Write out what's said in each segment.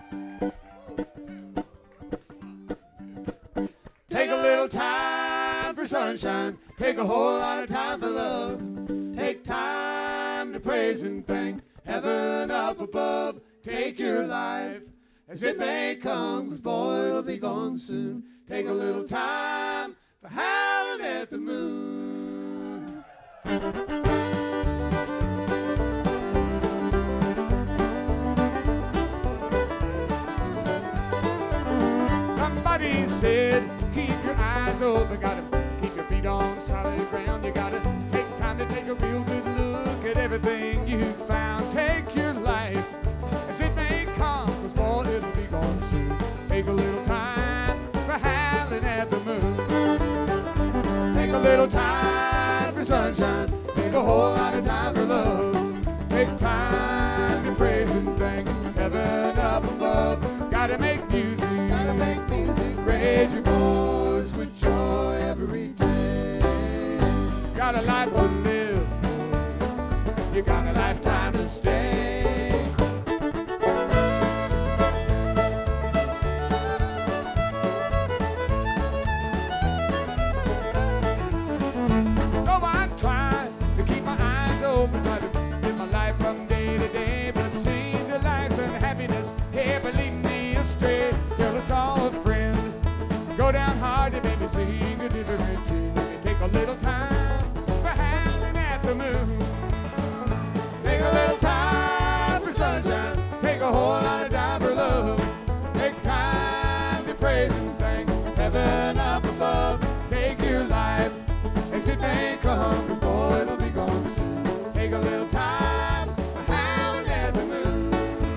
Take a little time for sunshine. Take a whole lot of time for love. Take time to praise and thank heaven up above. Take your life as it may come, 'cause boy, it'll be gone soon. Take a little time for howling at the moon. Somebody said, keep your eyes open, gotta keep your feet on solid ground. You gotta take time to take a real good look at everything you found. Take your life as it may come, 'cause boy, it'll be gone soon. Take a little time for howling at the moon. Take a little time for sunshine. Take a whole lot of time for love. Take time to praise and thank heaven up above. Gotta make music, raise your voice with joy every day. Got a life to live, you got a lifetime to stay. So I try to keep my eyes open, try to live my life from day to day, but it seems that life's unhappiness ever leading me astray. Tell us all a friend, go down hard and maybe sing a different tune. Let me take a little time for howling at the moon. Take a little time for sunshine. Take a whole lot of time for love. Take time to praise and thank heaven up above. Take your life as it may come, 'cause boy, it'll be gone soon. Take a little time for howling at the moon.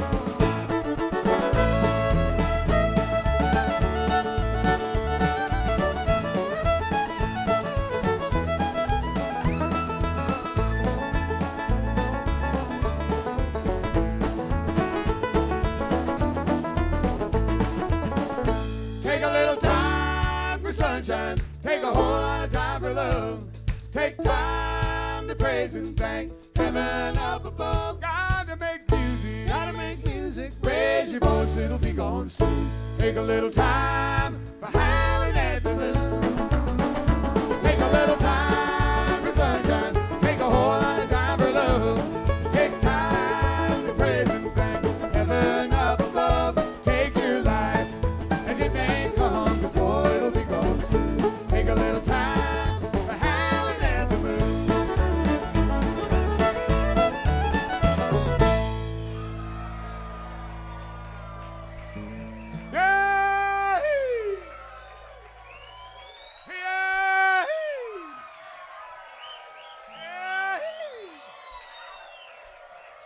Take a little time for sunshine. Take a whole lot of time for love. Take time to praise and thank heaven up above. Gotta make music, raise your voice, it'll be gone soon. Take a little time